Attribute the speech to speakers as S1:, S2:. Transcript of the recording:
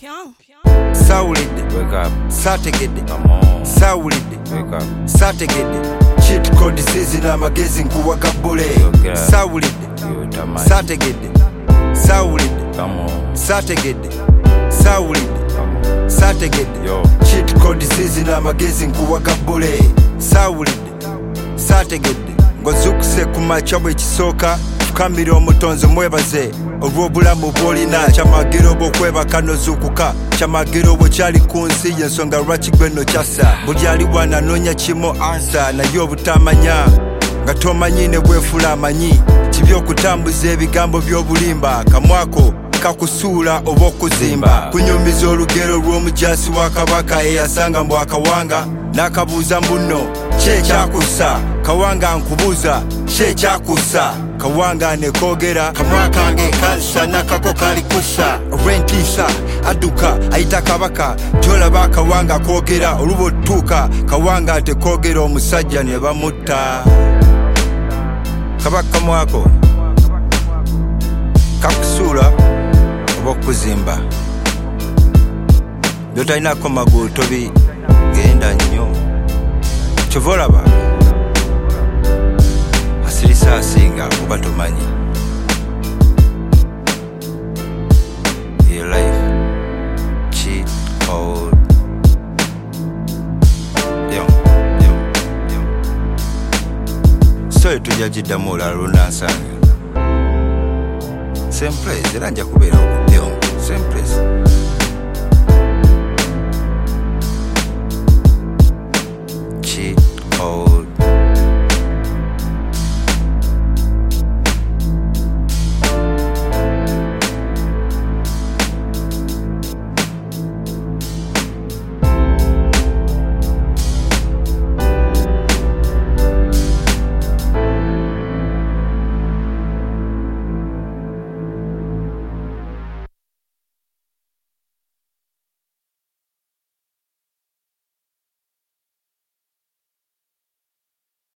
S1: Sawulidde,
S2: Wake up.
S1: saategedde,
S2: Come on.
S1: sawulidde,
S2: Wake up.
S1: saategedde, cheat code zizina amagezi nkuwa gabbule.
S2: Yogera.
S1: Sawulidde,
S2: You tamani.
S1: saategedde, sawulidde,
S2: Come on.
S1: saategedde, sawulidde,
S2: Come on.
S1: saategedde,
S2: Yo.
S1: cheat code zizina amagezi nkuwa gabbule. Sawulidde, saategedde, ng'ozukuse ku makya bw'ekisooka fukamira omutonzi mwebaze olw'obulamu bw'olina kyamagiro bw'okwebaka n'ozuukuka kyamagiro bwe kyali ku nsi y'ensonga lwaki gwe no kyassa buli ali wana noonya kimu ansa naye obutamanya nga tomanyi ne bwefula amanyi kibi okutambuza ebigambo by'obulimba kamwako kakusuula oba okuzimba kunyumiza olugero lw'omujasi wa kabaka eyasanga mbu akawanga n'akabuuza mbuno kyekyakussa kawanga nkubuuza kyekyakussa kawanga nekoogera kamwa kange kansa nakako kali kussa olw'entiisa adduka ayita kabaka gyolaba akawanga koogera oluba otutuuka kawanga tekoogera omusajja ne bamutta kabaka mwako kakusuula oba okuzimba byotalinako magulu tobi genda nnyo kyova olaba asirisa asinga kuba tomanyi your life cheat code so tujja giddamu olala lunansanga same place era nja kubeera okuddeyo same place